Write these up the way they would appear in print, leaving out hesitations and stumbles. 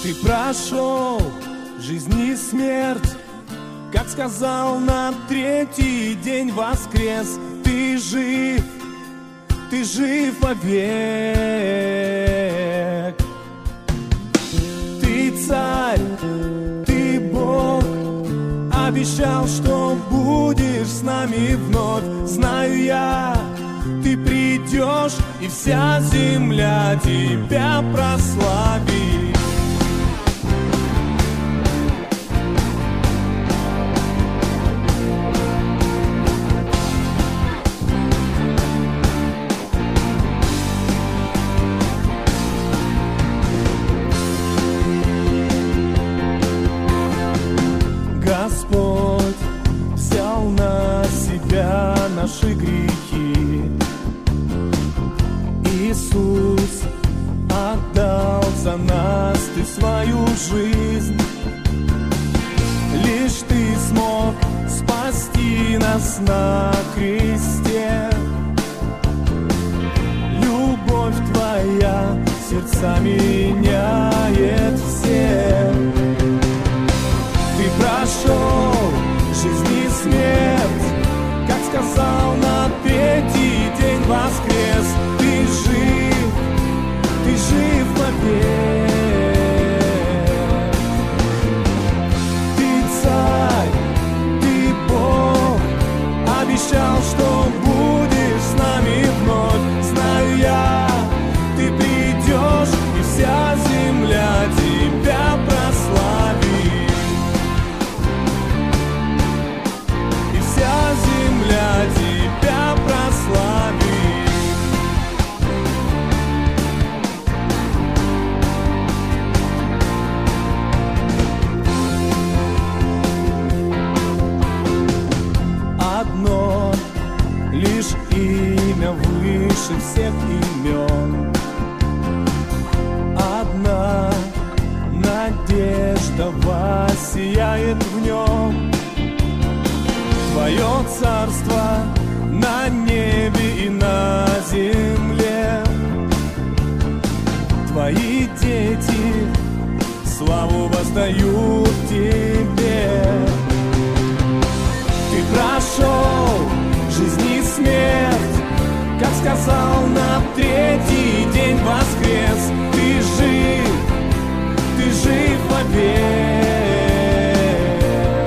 Ты прошел жизнь и смерть, как сказал, на третий день воскрес. Ты жив вовек. Ты царь, ты Бог, обещал, что будешь с нами вновь. Знаю я, ты придешь, и вся земля тебя прославит. Господь взял на себя наши грехи. Иисус отдал за нас ты свою жизнь. Лишь ты смог спасти нас на кресте. Любовь твоя сердца меняет всех. Ты прошел жизнь и смерть, как сказал, на третий день воскрес. Ты жив вовек. Ты царь, ты Бог, обещал, что будешь с нами вновь. Знаю я, ты придешь, и вся земля тебя прославит. Вся земля тебя прославит. Одно лишь имя выше всех имен. Одна надежда воссияет в нем. Твое царство на небе и на земле. Твои дети славу воздают тебе. Ты прошел жизнь и смерть, как сказал, на третий день воскрес. Ты жив вовек.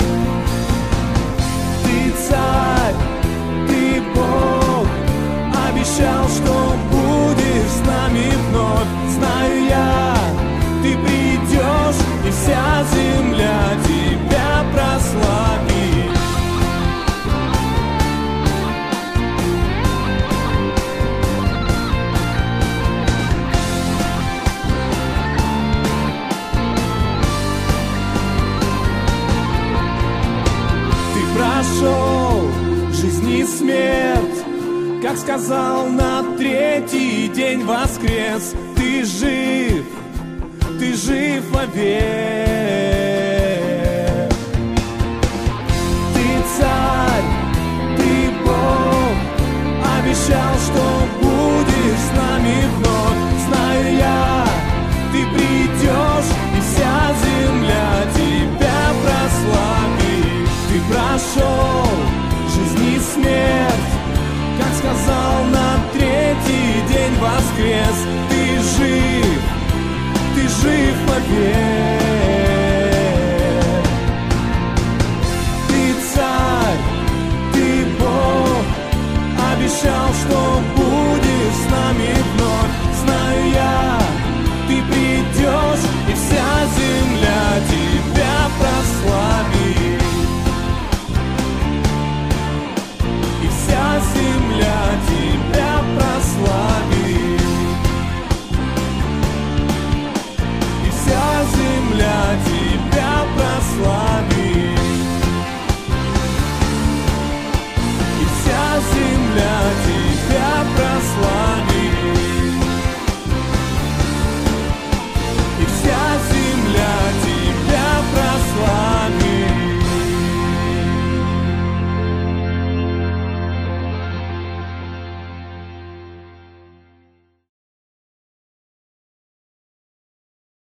Ты царь, ты Бог, обещал, что будешь с нами вновь. Знаю я, ты придешь, и вся земля тебя прославит. Прошел жизнь и смерть, как сказал, на третий день воскрес. Ты жив вовек. Ты царь, ты Бог, обещал, что будешь с нами вновь. Знаю я, ты придешь, и вся земля тебя прославит. Ты прошел жизнь и смерть, как сказал, на третий день воскрес. Ты жив вовек.